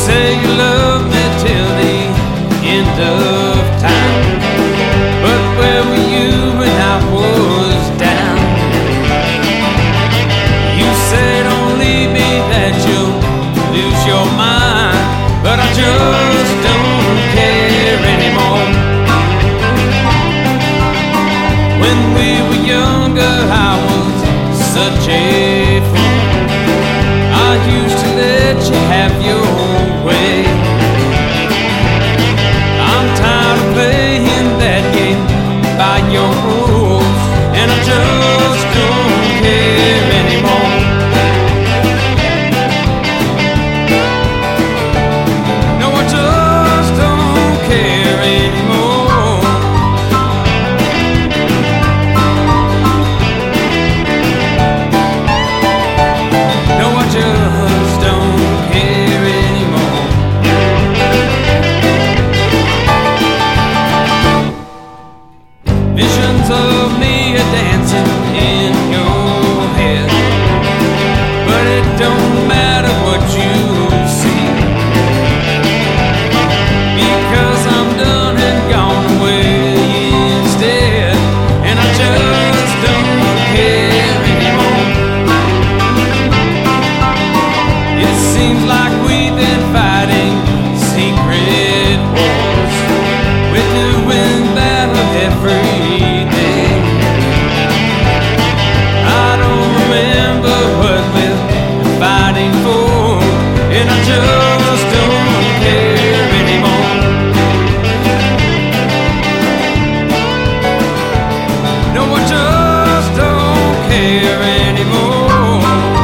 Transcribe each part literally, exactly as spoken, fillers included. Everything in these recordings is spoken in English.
say you love me till the end of time, but where were you when I was down? You said don't leave me, that you'll lose your mind, but I just don't care anymore. When we were younger I was such a fool. I used to let you have your way. I'm tired of playing that game by your rules, and I just don't care anymore. No, I just don't care anymore. No, I just don't care anymore. Visions of me are dancing in your head, but it don't matter what you see, because I'm done and gone away instead, and I just don't care anymore. It seems like we've been fighting secret wars. We're doing battle every day. I don't remember what we're fighting for, and I just don't care anymore. No, I just don't care anymore.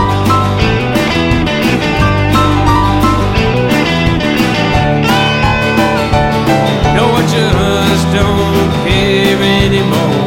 No, I just don't care anymore.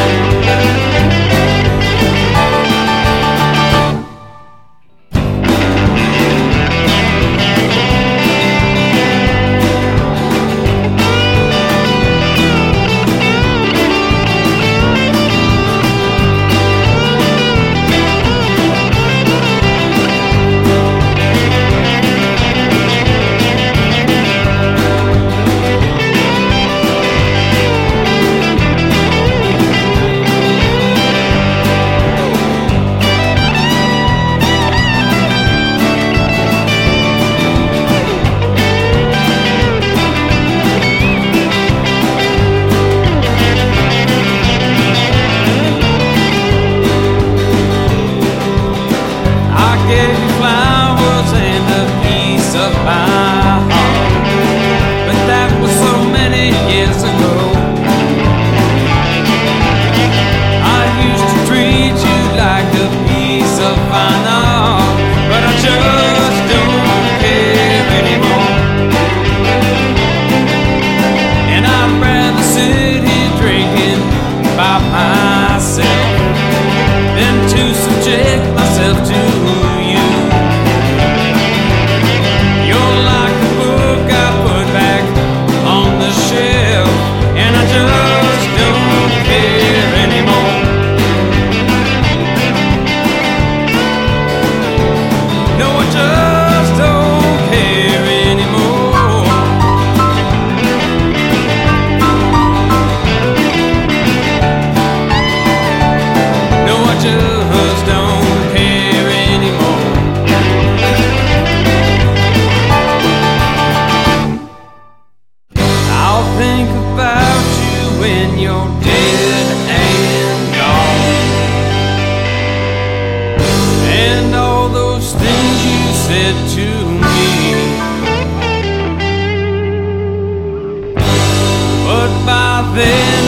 I gave you flowers and a piece of my heart, but that was so many years ago. I used to treat you like a piece of fine art, but I just don't care anymore. And I'd rather sit here drinking by myself than to subject myself to you. You're like a book I put back on the shelf, and I just don't care anymore. No, I just don't care anymore. No, I just don't care anymore. I'll think about you when you're dead and gone, and all those things you said to me, but by then